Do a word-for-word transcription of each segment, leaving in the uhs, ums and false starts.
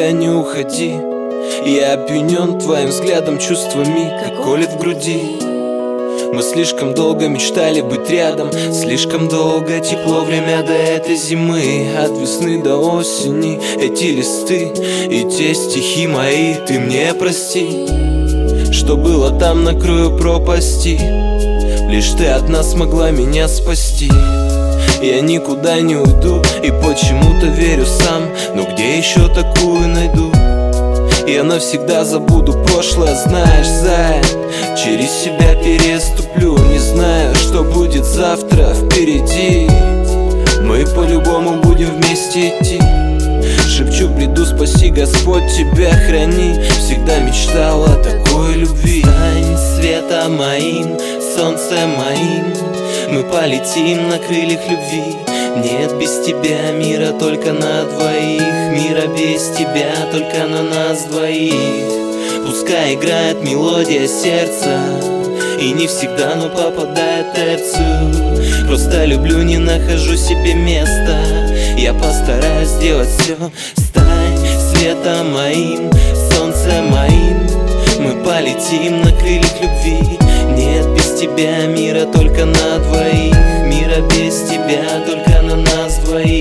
никуда не уходи. Я опьянен твоим взглядом, чувствами, как колет в груди. Мы слишком долго мечтали быть рядом, слишком долго тепло время до этой зимы. От весны до осени эти листы и те стихи мои. Ты мне прости, что было там на краю пропасти. Лишь ты одна смогла меня спасти. Я никуда не уйду и почему-то верю сам. Но где еще такую найду? Я навсегда забуду прошлое, знаешь, зая. Через себя переступлю, не знаю, что будет завтра впереди. Мы по-любому будем вместе идти. Шепчу, бреду, спаси, Господь, тебя храни. Всегда мечтал о такой любви. Стань светом моим, солнцем моим. Мы полетим на крыльях любви. Нет без тебя мира только на двоих. Мира без тебя только на нас двоих. Пускай играет мелодия сердца, и не всегда, но попадает в терцию. Просто люблю, не нахожу себе места. Я постараюсь сделать все. Стань светом моим, солнцем моим. Мы полетим на крыльях любви. Нет без тебя мира только на двоих. Мира без тебя только на нас двоих.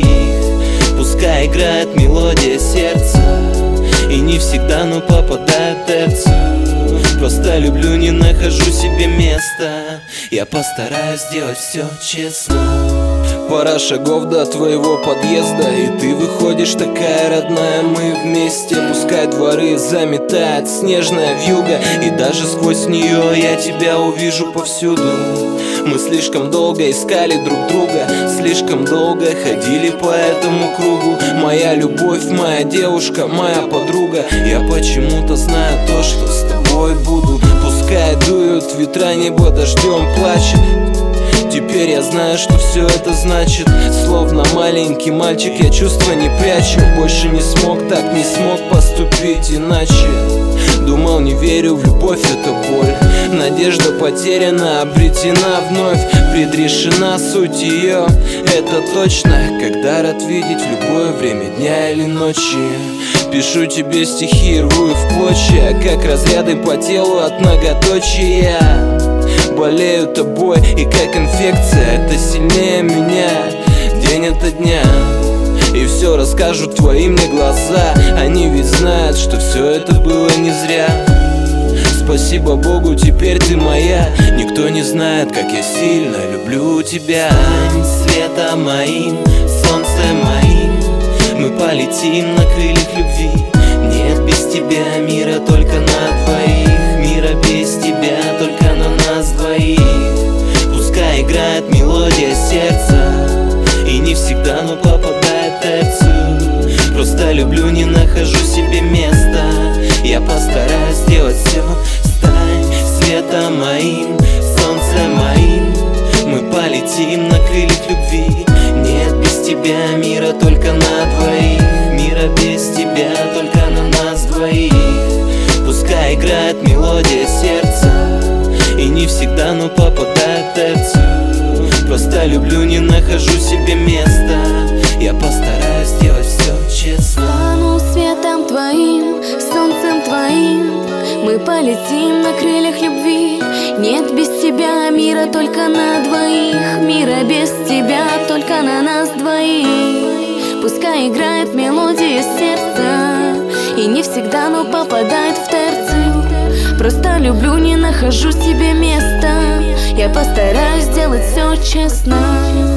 Пускай играет мелодия сердца, и не всегда, но попадает в терцию. Просто люблю, не нахожу себе места. Я постараюсь сделать все честно. Пара шагов до твоего подъезда, и ты выходишь такая родная. Мы вместе, пускай дворы заметает снежная вьюга, и даже сквозь нее я тебя увижу повсюду. Мы слишком долго искали друг друга, слишком долго ходили по этому кругу. Моя любовь, моя девушка, моя подруга. Я почему-то знаю то, что с тобой буду. Пускай дуют ветра, небо дождем плачет. Теперь я знаю, что все это значит. Словно маленький мальчик, я чувства не прячу. Больше не смог, так не смог поступить иначе. Думал, не верю в любовь, это боль. Надежда потеряна, обретена вновь. Предрешена суть ее, это точно. Когда рад видеть в любое время дня или ночи. Пишу тебе стихи, рву их в клочья, как разряды по телу от многоточия. Болею тобой, и как инфекция, это сильнее меня день ото дня. И все расскажут твои мне глаза. Они ведь знают, что все это было не зря. Спасибо Богу, теперь ты моя. Никто не знает, как я сильно люблю тебя. Стань светом моим, солнцем моим. Мы полетим на крыльях любви. Нет без тебя мира только на двоих. Мира без тебя только на нас двоих. Пускай играет мелодия сердца, и не всегда, но попадает в терцию. Просто люблю, не нахожу себе места. Я постараюсь сделать все. Стань светом моим, солнцем моим. Мы полетим на крыльях любви. Нет без тебя мира только на двоих. Мира без тебя только на нас двоих. Пускай играет мелодия сердца, и не всегда, но попадает в терцию. Просто люблю, не нахожу себе места. Я постараюсь сделать все честно. Стану светом твоим, солнцем твоим. Мы полетим на крыльях любви. Нет без тебя мира только на двоих. Мира без тебя только на нас двоих. Пускай играет мелодия сердца, и не всегда, но попадает в терцию. Просто люблю, не нахожу себе места. Я постараюсь сделать все честно.